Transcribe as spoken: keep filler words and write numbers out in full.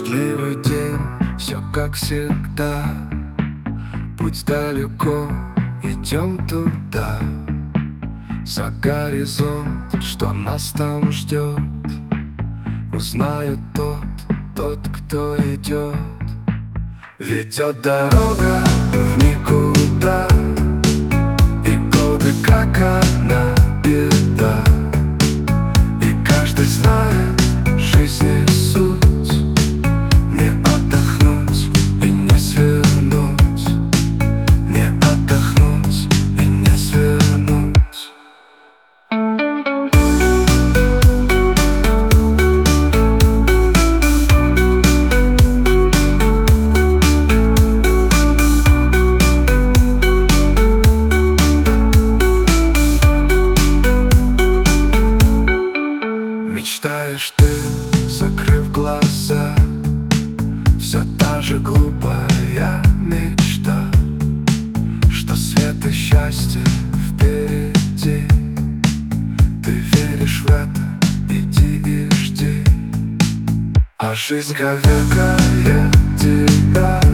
Дождливый день, все как всегда. Путь далеко, идем туда. За горизонт, что нас там ждет, узнает тот, тот, кто идет. Ведет дорога в никуда, и годы, как одна беда. И каждый знает жизни суть, не отдохнуть и не свернуть, не отдохнуть и не свернуть. Мечтаешь ты, закрыв глаза, все та же глупая мечта, что свет и счастье впереди. Ты веришь в это, иди и жди. А жизнь коверкает тебя,